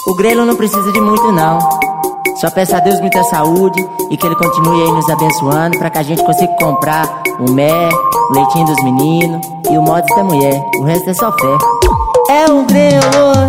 O grelo não precisa de muito não. Só peço a Deus muita saúde e que Ele continue aí nos abençoando pra que a gente consiga comprar o mé, o leitinho dos meninos e o mods da mulher. O resto é só fé. É o grelo.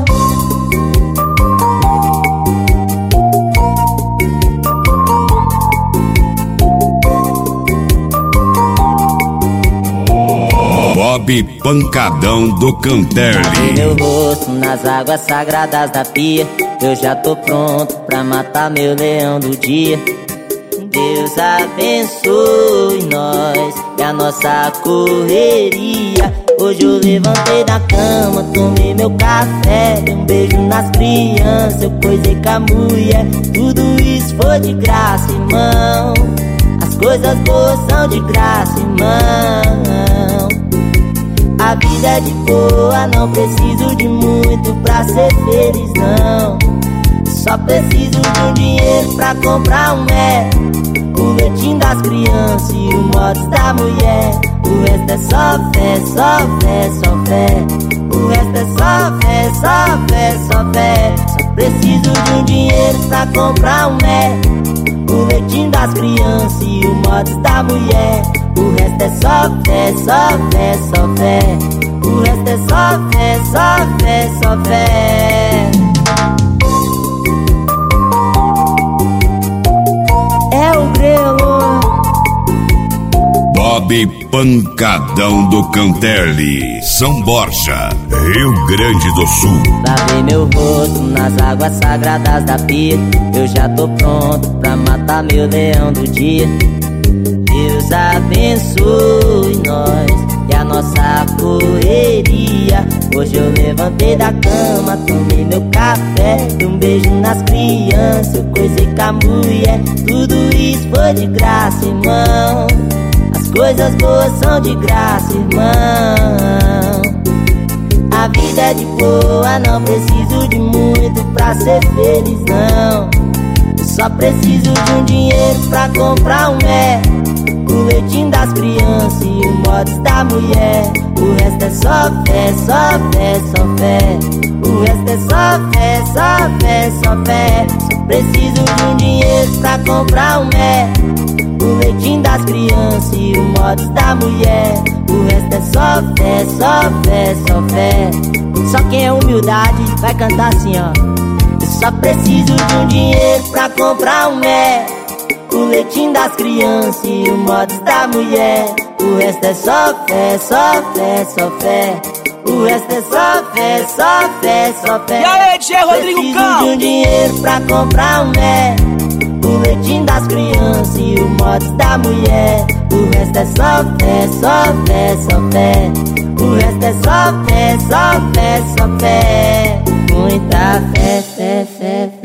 Bob Pancadão do Canterli. Meu rosto nas águas sagradas da pia. Eu já tô pronto pra matar meu leão do dia. Deus abençoe nós e a nossa correria. Hoje eu levantei da cama, tomei meu café, dei um beijo nas crianças, eu coisei com a mulher. Tudo isso foi de graça, irmão. As coisas boas são de graça, irmão. A vida é de boa, não preciso de muito pra ser feliz, não. Só preciso de um dinheiro pra comprar um mé, o leitinho das crianças e o mods da mulher. O resto é só fé, só fé, só fé. O resto é só fé, só fé, só fé. Só preciso de um dinheiro pra comprar um mé, o leitinho das crianças e o mods da mulher. O resto é só fé, só fé, só fé. O resto é só fé, só fé, só fé. É o grelo. Bob Pancadão do Canterli, São Borja, Rio Grande do Sul. Lavei meu rosto nas águas sagradas da pia. Eu já tô pronto pra matar meu leão do dia. Deus abençoe nós e a nossa correria. Hoje eu levantei da cama, tomei meu café, dei um beijo nas crianças, eu coisei com a mulher. Tudo isso foi de graça, irmão. As coisas boas são de graça, irmão. A vida é de boa, não preciso de muito pra ser feliz, não. Eu só preciso de um dinheiro pra comprar um mé, o leitinho das crianças e o mods da mulher. O resto é só fé, só fé, só fé. O resto é só fé, só fé, só fé. Só preciso de um dinheiro pra comprar um mé, o leitinho das crianças e o mods da mulher. O resto é só fé, só fé, só fé. Só quem é humildade vai cantar assim, ó. Eu só preciso de um dinheiro pra comprar um mé, o leitinho das crianças e o mods da mulher. O resto é só fé, só fé, só fé. O resto é só fé, só fé, só fé. E aí, Tchê Rodrigo Preciso Cal? de um dinheiro pra comprar um mé, o leitinho das crianças e o mods da mulher. O resto é só fé, só fé, só fé. O resto é só fé, só fé, só fé. Muita fé, fé, fé,